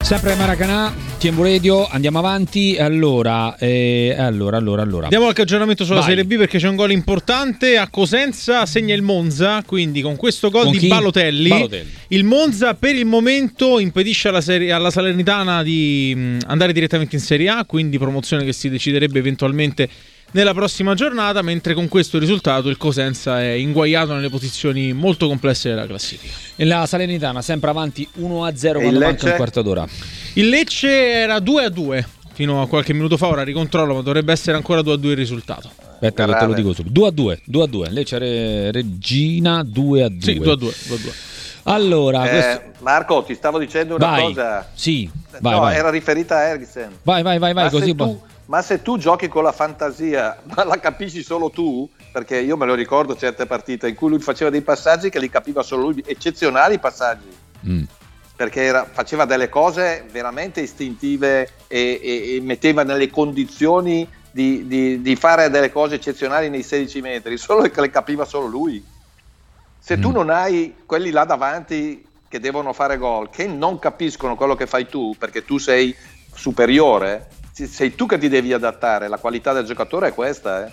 Sempre Maracanã, TMV Radio, andiamo avanti. Allora. Andiamo al aggiornamento sulla Serie B, perché c'è un gol importante. A Cosenza segna il Monza, quindi con questo gol di Balotelli, il Monza per il momento impedisce alla Salernitana di andare direttamente in Serie A, quindi promozione che si deciderebbe eventualmente nella prossima giornata, mentre con questo risultato il Cosenza è inguaiato nelle posizioni molto complesse della classifica. E la Salernitana sempre avanti 1-0 quando manca un quarto d'ora. Il Lecce era 2-2 fino a qualche minuto fa, ora ricontrollo, ma dovrebbe essere ancora 2-2 il risultato. Aspetta che te lo dico subito. 2-2. Lecce Regina 2-2. Sì, 2-2. Allora, Marco, ti stavo dicendo una cosa. Sì, vai. Era riferita a Eriksen. Vai così. Ma se tu giochi con la fantasia, ma la capisci solo tu, perché io me lo ricordo certe partite in cui lui faceva dei passaggi che li capiva solo lui, eccezionali passaggi, perché faceva delle cose veramente istintive e metteva nelle condizioni di fare delle cose eccezionali nei 16 metri, solo che le capiva solo lui. Se tu non hai quelli là davanti che devono fare gol, che non capiscono quello che fai tu, perché tu sei superiore, sei tu che ti devi adattare. La qualità del giocatore è questa,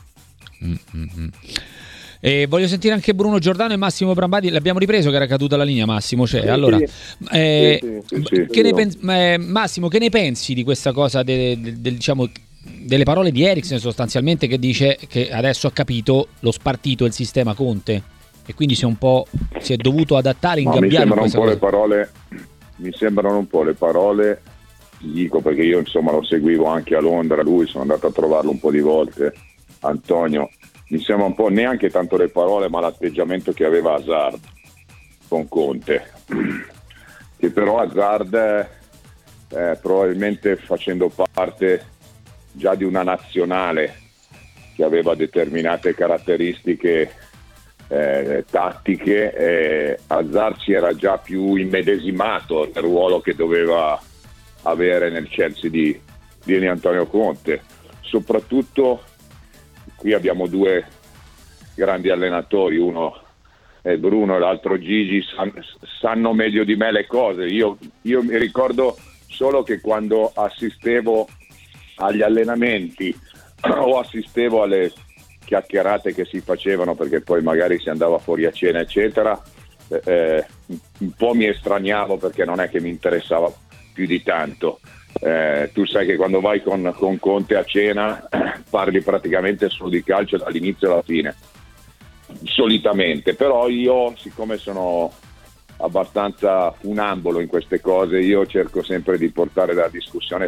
E voglio sentire anche Bruno Giordano e Massimo Brambati. L'abbiamo ripreso che era caduta la linea, Massimo? Allora, Massimo, che ne pensi di questa cosa diciamo delle parole di Eriksen, sostanzialmente, che dice che adesso ha capito lo spartito il sistema Conte e quindi si è dovuto adattare, ingabbiare? Mi sembrano un po' le parole, dico perché io insomma lo seguivo anche a Londra, lui, sono andato a trovarlo un po' di volte, Antonio, mi sembra un po' neanche tanto le parole ma l'atteggiamento che aveva Hazard con Conte, che però Hazard probabilmente facendo parte già di una nazionale che aveva determinate caratteristiche tattiche, Hazard si era già più immedesimato nel ruolo che doveva avere nel Chelsea di Antonio Conte. Soprattutto qui abbiamo due grandi allenatori, uno è Bruno e l'altro Gigi, sanno meglio di me le cose. Io mi ricordo solo che quando assistevo agli allenamenti o assistevo alle chiacchierate che si facevano, perché poi magari si andava fuori a cena eccetera, un po' mi estraniavo perché non è che mi interessava più di tanto. Tu sai che quando vai con Conte a cena parli praticamente solo di calcio dall'inizio alla fine, solitamente. Però io, siccome sono abbastanza funambolo in queste cose, io cerco sempre di portare la discussione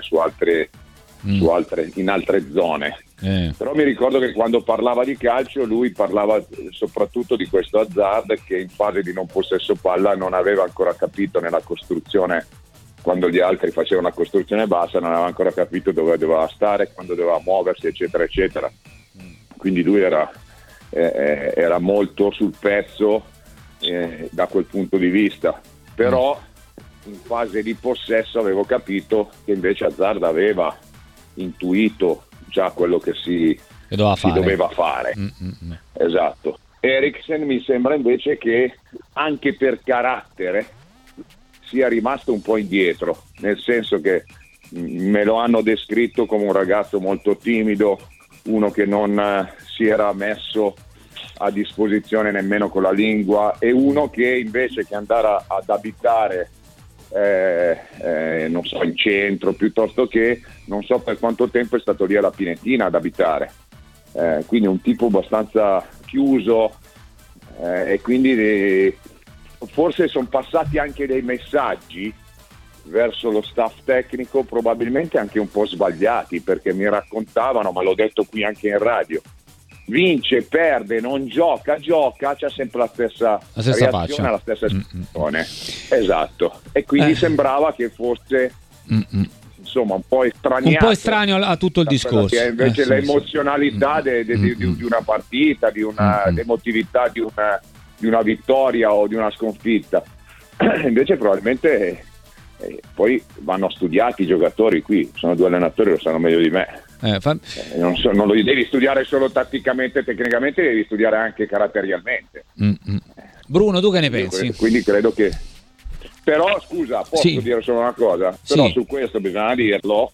in altre zone. Però mi ricordo che quando parlava di calcio lui parlava soprattutto di questo Hazard che in fase di non possesso palla non aveva ancora capito nella costruzione, quando gli altri facevano una costruzione bassa non aveva ancora capito dove doveva stare, quando doveva muoversi eccetera eccetera. Quindi lui era molto sul pezzo da quel punto di vista, però in fase di possesso avevo capito che invece Hazard aveva intuito già quello che si doveva fare. Esatto. Eriksen mi sembra invece che anche per carattere sia rimasto un po' indietro, nel senso che me lo hanno descritto come un ragazzo molto timido, uno che non si era messo a disposizione nemmeno con la lingua, e uno che invece che andare ad abitare non so, in centro, piuttosto che non so per quanto tempo è stato lì alla Pinetina ad abitare, quindi un tipo abbastanza chiuso, e quindi forse sono passati anche dei messaggi verso lo staff tecnico probabilmente anche un po' sbagliati, perché mi raccontavano, ma l'ho detto qui anche in radio, vince, perde, non gioca, c'ha sempre la stessa reazione, faccia. La stessa espressione. Esatto. E quindi sembrava che fosse insomma un po' estraneo a tutto il discorso. Che invece l'emozionalità di una partita, di una l'emotività di una vittoria o di una sconfitta. Invece probabilmente poi vanno studiati i giocatori, qui sono due allenatori, lo sanno meglio di me. Non lo devi studiare solo tatticamente, tecnicamente, devi studiare anche caratterialmente. Bruno, tu che ne pensi? Quindi credo che Però scusa, posso dire solo una cosa? Però su questo bisogna dirlo,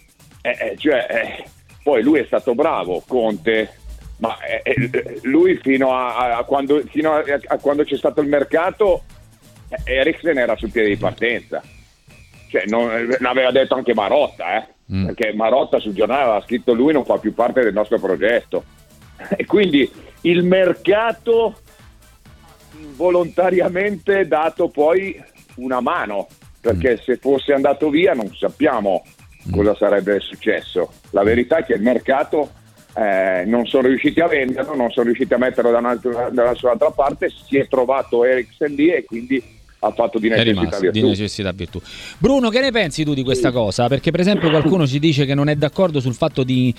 poi lui è stato bravo, Conte, ma lui fino a quando c'è stato il mercato, Eriksen era sul piede di partenza. Cioè, l'aveva detto anche Marotta, perché Marotta sul giornale aveva scritto: lui non fa più parte del nostro progetto. E quindi il mercato volontariamente dato poi una mano, perché se fosse andato via non sappiamo cosa sarebbe successo. La verità è che il mercato non sono riusciti a venderlo, non sono riusciti a metterlo dalla sua altra parte, si è trovato Eriksen lì e quindi ha fatto di necessità virtù. Bruno, che ne pensi tu di questa cosa? Perché per esempio qualcuno ci dice che non è d'accordo sul fatto di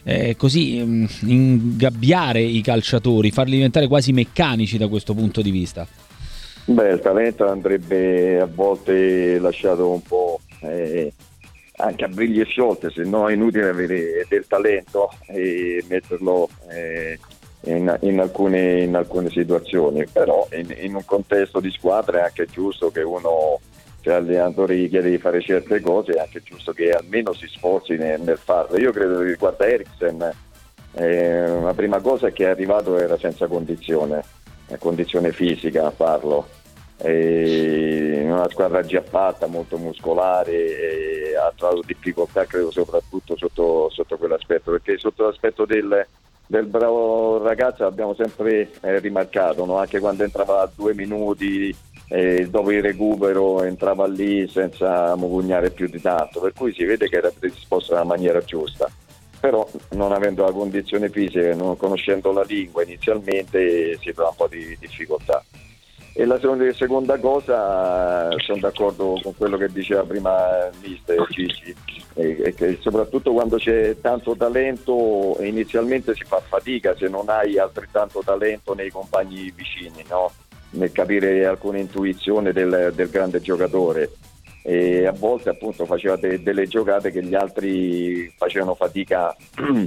ingabbiare i calciatori, farli diventare quasi meccanici da questo punto di vista. Beh, il talento andrebbe a volte lasciato un po' anche a briglie sciolte, se no è inutile avere del talento e metterlo in alcune situazioni. Però in un contesto di squadra è anche giusto che uno, se l'allenatore gli chiede di fare certe cose, è anche giusto che almeno si sforzi nel farlo. Io credo che riguardo Eriksen, la prima cosa è che è arrivato era senza condizione fisica a farlo, in una squadra già fatta, molto muscolare, ha trovato difficoltà credo soprattutto sotto quell'aspetto, perché sotto l'aspetto del bravo ragazzo l'abbiamo sempre rimarcato, no? Anche quando entrava a 2 minuti dopo il recupero entrava lì senza mugugnare più di tanto, per cui si vede che era predisposto nella maniera giusta. Però non avendo la condizione fisica, non conoscendo la lingua inizialmente, si trova un po' di difficoltà. E la seconda cosa, sono d'accordo con quello che diceva prima mister Gigi, che soprattutto quando c'è tanto talento inizialmente si fa fatica se non hai altrettanto talento nei compagni vicini, no? Nel capire alcune intuizioni del grande giocatore, e a volte appunto faceva delle giocate che gli altri facevano fatica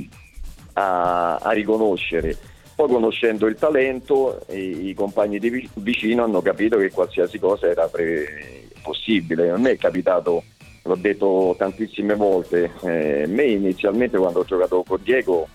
a riconoscere. Poi conoscendo il talento, i compagni di vicino hanno capito che qualsiasi cosa era possibile. A me è capitato, l'ho detto tantissime volte, me inizialmente quando ho giocato con Diego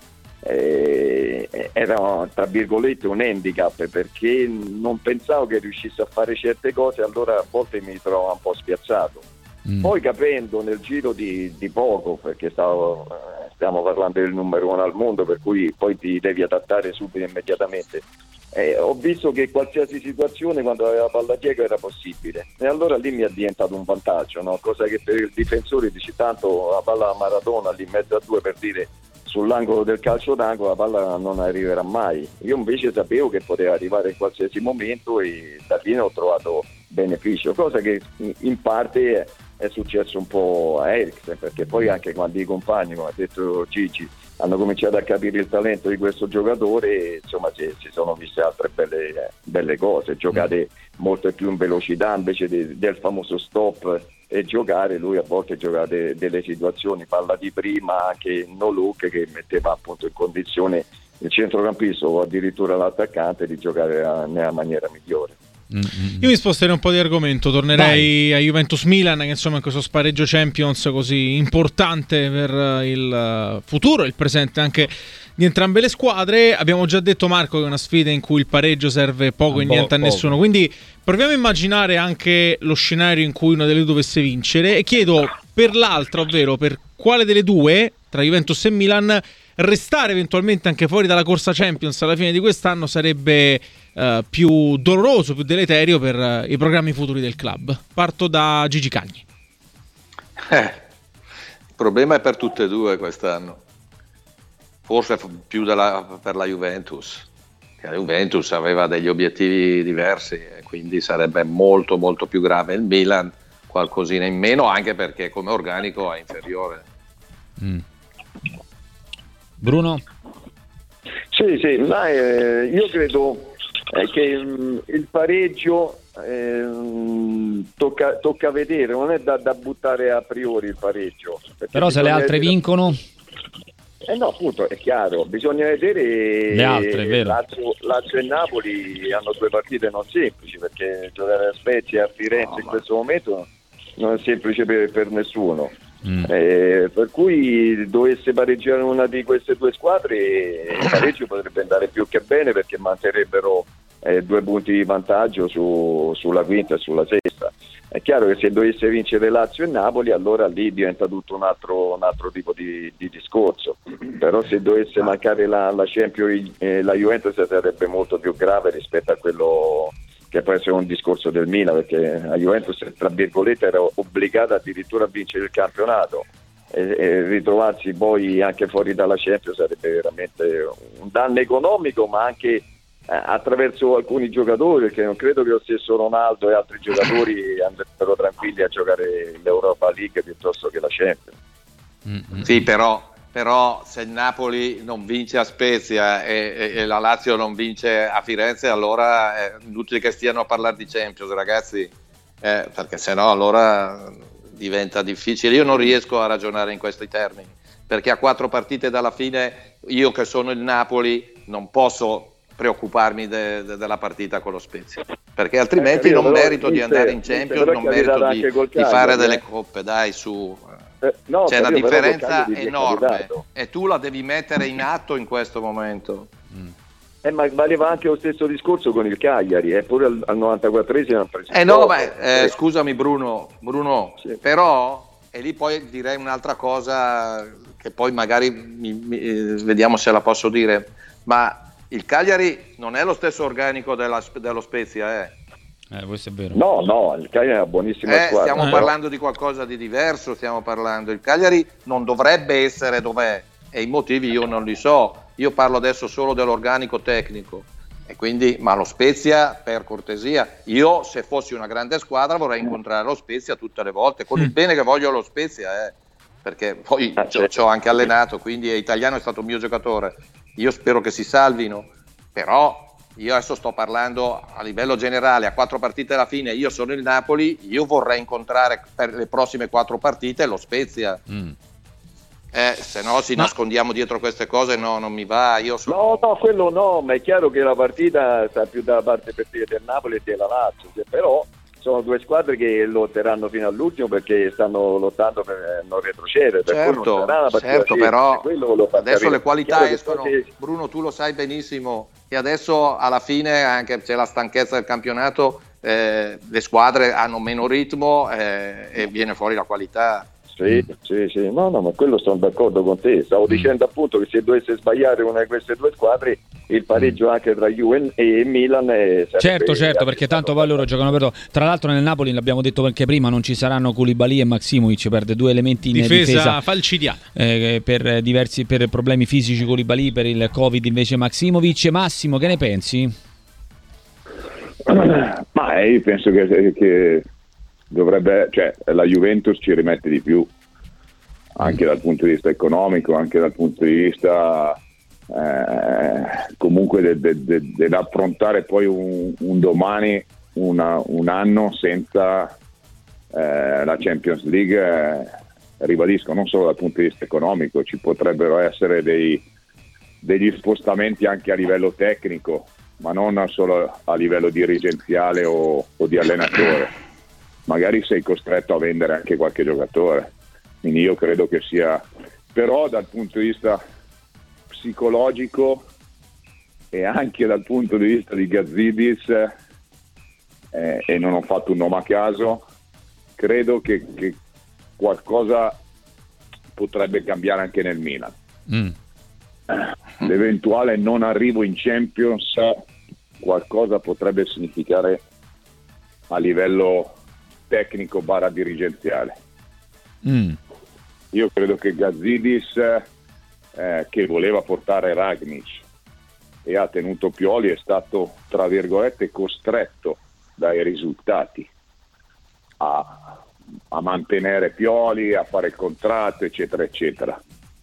era tra virgolette un handicap, perché non pensavo che riuscisse a fare certe cose, allora a volte mi trovavo un po' spiazzato. Poi capendo nel giro di poco, perché stiamo parlando del numero 1 al mondo, per cui poi ti devi adattare subito immediatamente, ho visto che qualsiasi situazione quando aveva palla Diego era possibile, e allora lì mi è diventato un vantaggio, no? Cosa che per il difensore dici tanto la palla a Maradona lì in mezzo a due, per dire, sull'angolo del calcio d'angolo la palla non arriverà mai. Io invece sapevo che poteva arrivare in qualsiasi momento e da lì ne ho trovato beneficio, cosa che in parte è successo un po' a Eriksen, perché poi anche quando i compagni, come ha detto Gigi, hanno cominciato a capire il talento di questo giocatore, insomma si sono viste altre belle cose, giocate molto più in velocità invece del famoso stop e giocare. Lui a volte giocava delle situazioni, palla di prima, anche no look, che metteva appunto in condizione il centrocampista o addirittura l'attaccante di giocare nella maniera migliore. Io mi sposterei un po' di argomento, tornerei a Juventus-Milan, che insomma è questo spareggio Champions così importante per il futuro e il presente anche di entrambe le squadre. Abbiamo già detto, Marco, che è una sfida in cui il pareggio serve poco e niente a nessuno, quindi proviamo a immaginare anche lo scenario in cui una delle due dovesse vincere, e chiedo per l'altra, ovvero per quale delle due, tra Juventus e Milan, restare eventualmente anche fuori dalla corsa Champions alla fine di quest'anno sarebbe più doloroso, più deleterio per i programmi futuri del club. Parto da Gigi Cagni. Il problema è per tutte e due quest'anno, forse più per la Juventus, che la Juventus aveva degli obiettivi diversi e quindi sarebbe molto molto più grave. Il Milan qualcosina in meno, anche perché come organico è inferiore. Bruno? Sì, ma io credo che il pareggio tocca vedere, non è da buttare a priori il pareggio. Però se le altre vincono? No, appunto, è chiaro, bisogna vedere le altre, vero? Lazio e Napoli hanno 2 partite non semplici, perché giocare a Spezia e a Firenze in questo momento non è semplice per nessuno. Per cui dovesse pareggiare una di queste 2 squadre, il pareggio potrebbe andare più che bene, perché manterrebbero 2 punti di vantaggio sulla quinta e sulla sesta. È chiaro che se dovesse vincere Lazio e Napoli, allora lì diventa tutto un altro tipo di discorso. Però se dovesse mancare la Champions, la Juventus sarebbe molto più grave rispetto a quello che può essere un discorso del Milan, perché la Juventus, tra virgolette, era obbligata addirittura a vincere il campionato, e ritrovarsi poi anche fuori dalla Champions sarebbe veramente un danno economico, ma anche attraverso alcuni giocatori, perché non credo che lo stesso Ronaldo e altri giocatori andrebbero tranquilli a giocare l'Europa League piuttosto che la Champions. Sì, però se il Napoli non vince a Spezia e la Lazio non vince a Firenze, allora è inutile che stiano a parlare di Champions, ragazzi, perché sennò allora diventa difficile. Io non riesco a ragionare in questi termini, perché a 4 partite dalla fine, io che sono il Napoli non posso preoccuparmi della partita con lo Spezia, perché altrimenti non merito di andare in Champions, non merito di fare delle coppe, dai, su. No, c'è una differenza enorme e tu la devi mettere in atto in questo momento. Ma valeva anche lo stesso discorso con il Cagliari, eppure al 94esimo hanno preso scusami Bruno, sì. Però, e lì poi direi un'altra cosa che poi magari vediamo se la posso dire, ma il Cagliari non è lo stesso organico dello Spezia, questo è vero. No, il Cagliari è una buonissima squadra. Stiamo parlando di qualcosa di diverso, il Cagliari non dovrebbe essere dov'è, e i motivi io non li so, io parlo adesso solo dell'organico tecnico, e quindi, ma lo Spezia, per cortesia, io se fossi una grande squadra vorrei incontrare lo Spezia tutte le volte, con il bene che voglio allo Spezia, perché poi ci ho anche allenato, quindi è italiano, è stato un mio giocatore, io spero che si salvino, però io adesso sto parlando a livello generale, a 4 partite alla fine, io sono il Napoli, io vorrei incontrare per le prossime 4 partite lo Spezia. Se no nascondiamo dietro queste cose, no, non mi va. No, quello no, ma è chiaro che la partita sta più dalla parte del Napoli e della Lazio, però sono 2 squadre che lotteranno fino all'ultimo, perché stanno lottando per non retrocedere. Certo, però adesso le qualità escono. Bruno, tu lo sai benissimo, e adesso alla fine anche c'è la stanchezza del campionato, le squadre hanno meno ritmo e viene fuori la qualità. Sì, no, ma quello sono d'accordo con te. Stavo dicendo appunto che se dovesse sbagliare una di queste 2 squadre, il pareggio anche tra Juve e Milan certo, perché tanto poi loro giocano per. Tra l'altro nel Napoli, l'abbiamo detto anche prima, non ci saranno Koulibaly e Maksimovic, perde 2 elementi in difesa falcidiana, per problemi fisici Koulibaly, per il Covid invece Maksimovic. Massimo, che ne pensi? Ma io penso che dovrebbe, cioè la Juventus ci rimette di più, anche dal punto di vista economico, anche dal punto di vista comunque dell'affrontare poi un domani un anno senza la Champions League, ribadisco, non solo dal punto di vista economico, ci potrebbero essere degli spostamenti anche a livello tecnico, ma non solo a livello dirigenziale o di allenatore. Magari sei costretto a vendere anche qualche giocatore, quindi io credo che sia, però dal punto di vista psicologico e anche dal punto di vista di Gazidis, e non ho fatto un nome a caso, credo che qualcosa potrebbe cambiare anche nel Milan. L'eventuale non arrivo in Champions qualcosa potrebbe significare a livello tecnico / dirigenziale. Io credo che Gazidis, che voleva portare Ragnic e ha tenuto Pioli, è stato tra virgolette costretto dai risultati a mantenere Pioli, a fare il contratto, eccetera eccetera.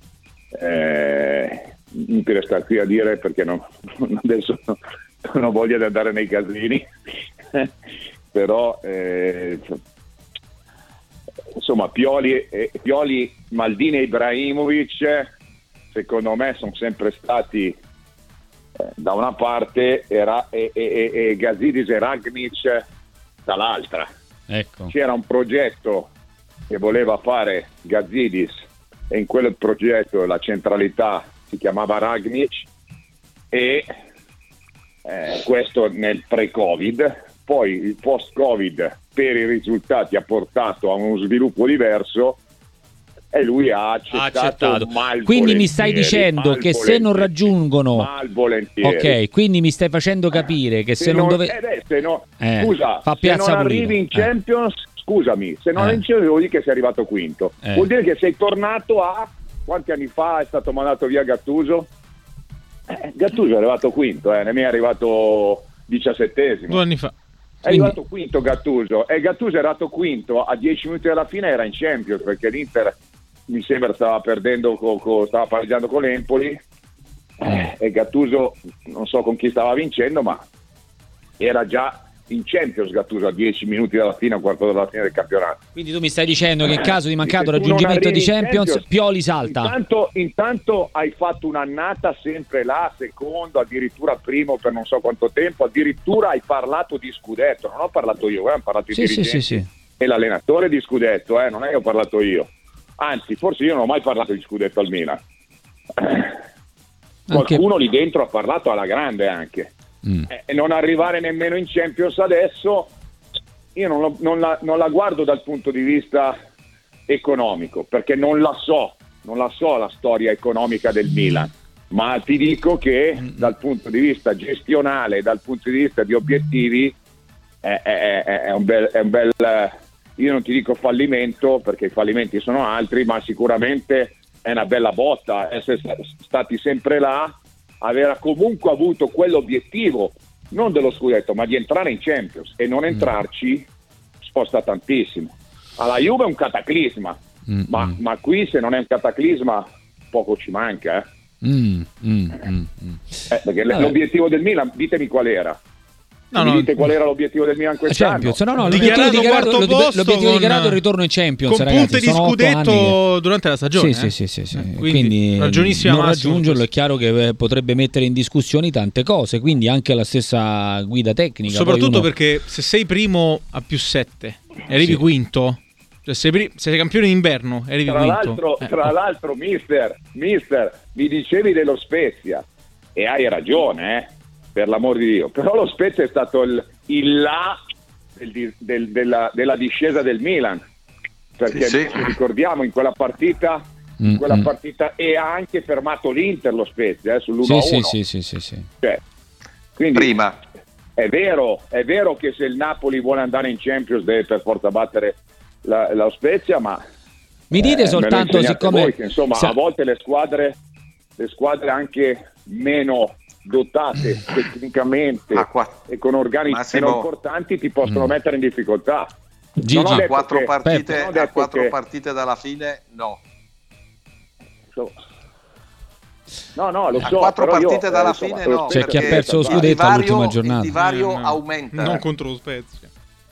Inutile star qui a dire, perché adesso non ho voglia di andare nei casini però insomma Pioli, Maldini e Ibrahimovic secondo me sono sempre stati da una parte e Gazidis e Ragnic dall'altra. Ecco. C'era un progetto che voleva fare Gazidis e in quel progetto la centralità si chiamava Ragnic e questo nel pre-Covid. Poi il post-Covid per i risultati ha portato a uno sviluppo diverso e lui ha accettato. Quindi mi stai dicendo che se non raggiungono malvolentieri. Ok, quindi mi stai facendo capire che se non scusa, fa se non pulita. arrivi in Champions, scusami, se non arrivi in Champions vuol dire che sei arrivato quinto. Vuol dire che sei tornato a quanti anni fa è stato mandato via Gattuso? Gattuso è arrivato quinto, ne mi è arrivato 17esimo. 2 anni fa. È arrivato quinto Gattuso e Gattuso è arrivato quinto a 10 minuti dalla fine, era in Champions perché l'Inter mi sembra stava perdendo stava pareggiando con l'Empoli e Gattuso non so con chi stava vincendo, ma era già in Champions Gattuso a 10 minuti dalla fine, a un quarto dalla fine del campionato. Quindi tu mi stai dicendo che in caso di mancato raggiungimento di Champions, Pioli salta. Intanto hai fatto un'annata sempre là, secondo, addirittura primo per non so quanto tempo, addirittura hai parlato di scudetto, non ho parlato io, hanno parlato i dirigenti e l'allenatore di scudetto, non è che ho parlato io. Anzi, forse io non ho mai parlato di scudetto al Milan. Qualcuno lì dentro ha parlato alla grande anche. E non arrivare nemmeno in Champions adesso, io non la guardo dal punto di vista economico, perché non la so la storia economica del Milan, ma ti dico che dal punto di vista gestionale, dal punto di vista di obiettivi è un bel io non ti dico fallimento, perché i fallimenti sono altri, ma sicuramente è una bella botta essere stati sempre là, aver comunque avuto quell'obiettivo non dello scudetto ma di entrare in Champions, e non entrarci sposta tantissimo. Alla Juve è un cataclisma, ma qui se non è un cataclisma poco ci manca perché l'obiettivo del Milan, ditemi qual era. Dite qual era l'obiettivo del Milan quest'anno? L'obiettivo di Garato è il ritorno in Champions, con ragazzi, punte di scudetto durante la stagione. Sì. Quindi non raggiungerlo è chiaro che potrebbe mettere in discussione tante cose, quindi anche la stessa guida tecnica. Soprattutto perché se sei primo a +7 e arrivi quinto, cioè se sei campione d'inverno e arrivi quinto. Tra l'altro, mister, mi dicevi dello Spezia e hai ragione, per l'amor di Dio, però lo Spezia è stato il là della discesa del Milan, perché ricordiamo in quella partita e ha anche fermato l'Inter lo Spezia sull'1-1. Sì. Quindi prima è vero che se il Napoli vuole andare in Champions deve per forza battere lo Spezia, ma mi dite soltanto, siccome voi, che, insomma, a volte le squadre anche meno dotate tecnicamente e con organici meno importanti ti possono mettere in difficoltà. Gigi, a 4 partite dalla fine no, lo so. A 4 partite dalla fine no, c'è chi ha perso lo scudetto all'ultima giornata. Il divario aumenta. Non contro lo Spezia.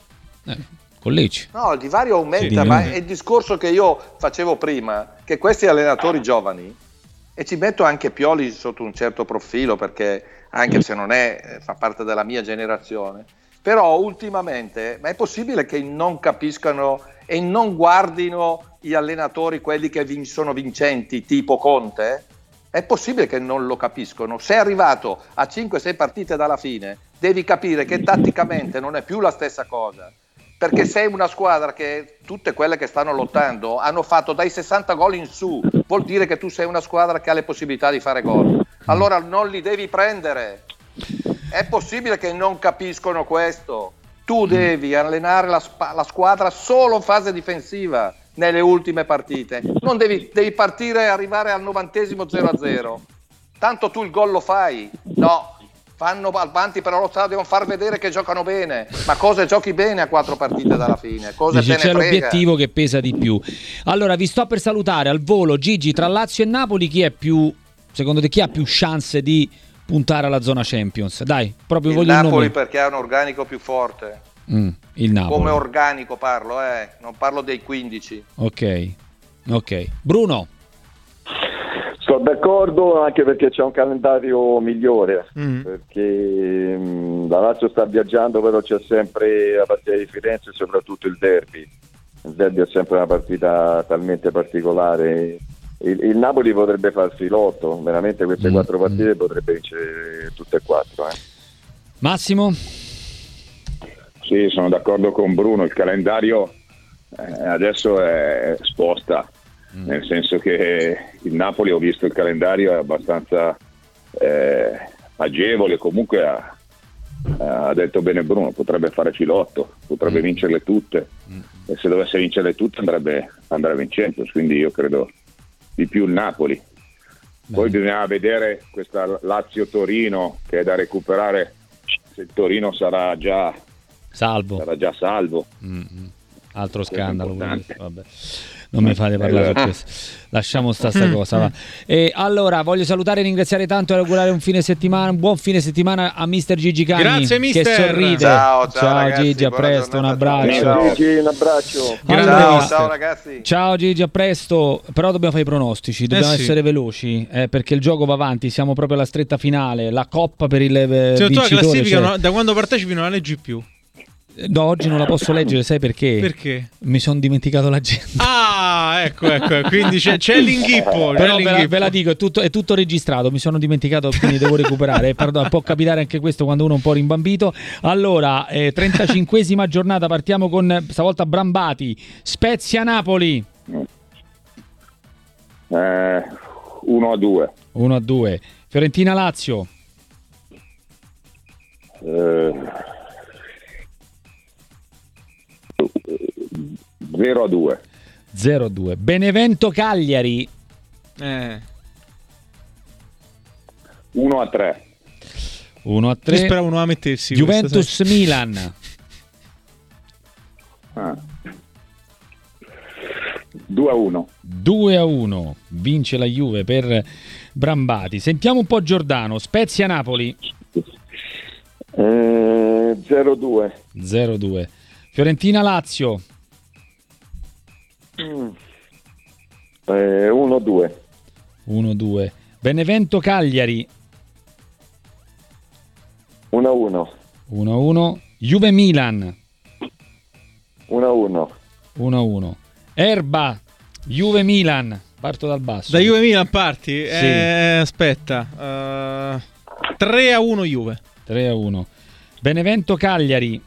Con Lecce. No, il divario aumenta, ma è il discorso che io facevo prima, che questi allenatori giovani, e ci metto anche Pioli sotto un certo profilo, perché anche se non fa parte della mia generazione, però ultimamente, ma è possibile che non capiscano e non guardino gli allenatori, quelli che sono vincenti, tipo Conte? È possibile che non lo capiscono? Se è arrivato a 5-6 partite dalla fine, devi capire che tatticamente non è più la stessa cosa. Perché sei una squadra che tutte quelle che stanno lottando hanno fatto dai 60 gol in su, vuol dire che tu sei una squadra che ha le possibilità di fare gol, allora non li devi prendere. È possibile che non capiscono questo? Tu devi allenare la squadra solo in fase difensiva nelle ultime partite, non devi partire e arrivare al 90esimo 0-0, tanto tu il gol lo fai. No, fanno avanti per lo stadio, devono far vedere che giocano bene, ma cosa giochi bene a 4 partite dalla fine? Cosa te ne frega? C'è l'obiettivo che pesa di più. Allora vi sto per salutare al volo. Gigi, tra Lazio e Napoli secondo te chi ha più chance di puntare alla zona Champions? Dai, proprio voglio il Napoli nome. Perché ha un organico più forte. Il Napoli. Come organico parlo, non parlo dei 15. Ok. Bruno. Sto Sono d'accordo, anche perché c'è un calendario migliore, perché la Lazio sta viaggiando, però c'è sempre la partita di Firenze e soprattutto il derby. Il derby è sempre una partita talmente particolare. Il Napoli potrebbe far filotto, veramente queste 4 partite potrebbe vincere tutte e 4. Massimo? Sì, sono d'accordo con Bruno, il calendario adesso è sposta. Nel senso che il Napoli, ho visto il calendario, è abbastanza agevole, comunque ha detto bene Bruno, potrebbe fare filotto, potrebbe vincerle tutte, e se dovesse vincerle tutte andrebbe vincendo, quindi io credo di più il Napoli. Poi bisogna vedere questa Lazio-Torino, che è da recuperare, se il Torino sarà già salvo. Altro scandalo, vabbè. Non mi fate parlare su questo, lasciamo sta cosa, va. E allora voglio salutare e ringraziare tanto e augurare un buon fine settimana a Mister Gigi Cani. Grazie mister, che sorride. Ciao ragazzi, Gigi, a presto, un abbraccio. Ciao Gigi, un abbraccio. Allora, ciao ragazzi. Ciao Gigi, a presto. Però dobbiamo fare i pronostici, dobbiamo essere veloci, perché il gioco va avanti, siamo proprio alla stretta finale, la coppa per il vincitore. La classifica da quando partecipi non la leggi più. No, oggi non la posso leggere, sai perché? Perché? Mi sono dimenticato l'agenda. Ah, ecco, quindi c'è l'inghippo. Però ve la dico, è tutto registrato, mi sono dimenticato, quindi devo recuperare. Pardon, può capitare anche questo quando uno è un po' rimbambito. Allora, 35esima giornata, partiamo con stavolta Brambati, Spezia Napoli. 1-2. 1-2. Fiorentina Lazio. 0-2. 0-2. Benevento Cagliari. 1-3. 1-3. Spera uno a mettersi. Juventus Milan. 2-1. 2-1. Vince la Juve per Brambati. Sentiamo un po' Giordano. Spezia Napoli. 0-2. 0-2. Fiorentina Lazio. 1-2. 1-2. Benevento Cagliari. 1-1. 1-1. Juve Milan. 1-1. 1-1. Erba Juve Milan. Parto dal basso. Da Juve Milan parti? Sì. Aspetta. 3-1 Juve. 3-1. Benevento Cagliari.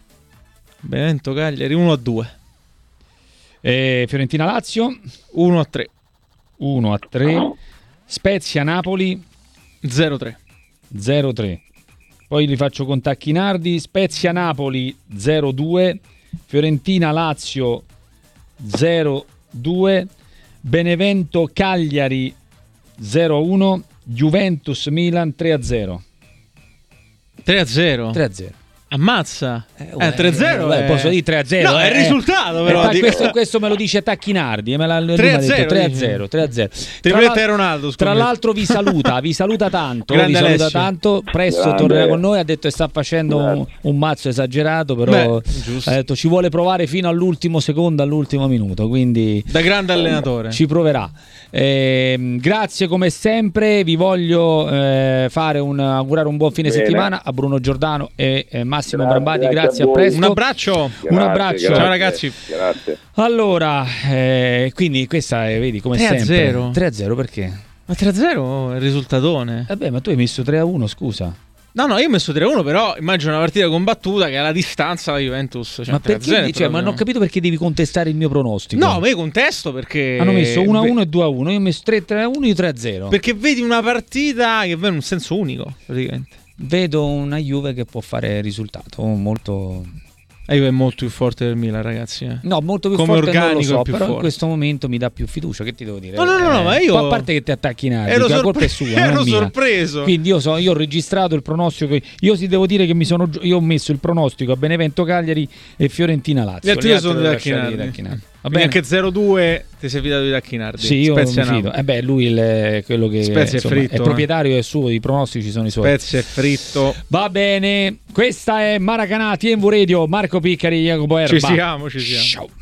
1-2. Fiorentina Lazio 1-3. 1-3. Spezia Napoli 0-3. 0-3. Poi li faccio con Tacchinardi. Spezia Napoli 0-2. Fiorentina Lazio 0-2. Benevento Cagliari 0-1. Juventus Milan 3-0. 3-0. 3-0. Ammazza. 3-0. Posso dire 3-0. No, è il risultato però. Questo me lo dice Tacchinardi. 3-0. 3-0. Tripletta Ronaldo. Tra l'altro vi saluta tanto. Grande vi saluta Alessio. Tanto. Presto tornerà con noi. Ha detto che sta facendo un mazzo esagerato, però ha detto ci vuole provare fino all'ultimo secondo, all'ultimo minuto. Quindi da grande allenatore ci proverà. Grazie come sempre. Vi voglio augurare un buon fine settimana a Bruno Giordano e Massimo Brambati. Grazie, a presto. Un abbraccio. Ciao ragazzi. Grazie. Allora, quindi questa è, vedi come 3-0. sempre 3-0 perché? Ma 3-0 è il risultatone. Vabbè, ma tu hai messo 3-1, scusa. No, io ho messo 3-1, però immagino una partita combattuta che alla distanza la Juventus. Ma perché? Ma non ho capito perché devi contestare il mio pronostico. No, ma io contesto perché hanno messo 1-1 e 2-1. Io ho messo 3-1 e 3-0. Perché vedi una partita che va in un senso unico, praticamente. Vedo una Juve che può fare risultato molto. La Juve è molto più forte del Milan, ragazzi. No, molto più come forte organico, non lo so, più però forte. in questo momento mi dà più fiducia. Che ti devo dire? No, ma io. A parte che ti attacchi in aria, la colpa è sua. Ero sorpreso. Quindi io ho registrato il pronostico. Io si devo dire che io ho messo il pronostico a Benevento Cagliari e Fiorentina Lazio. Gli altri sono di Tacchinardi. Va bene, anche 0-2 ti sei fidato di Tacchinardi. Sì, io mi fido. Lui quello che Spezia insomma, è fritto. È proprietario, è suo, i pronostici sono i suoi. Spezia è fritto. Va bene, questa è Maracanà, TMV Radio, Marco Piccari, Jacopo Erba. Ci siamo. Ciao.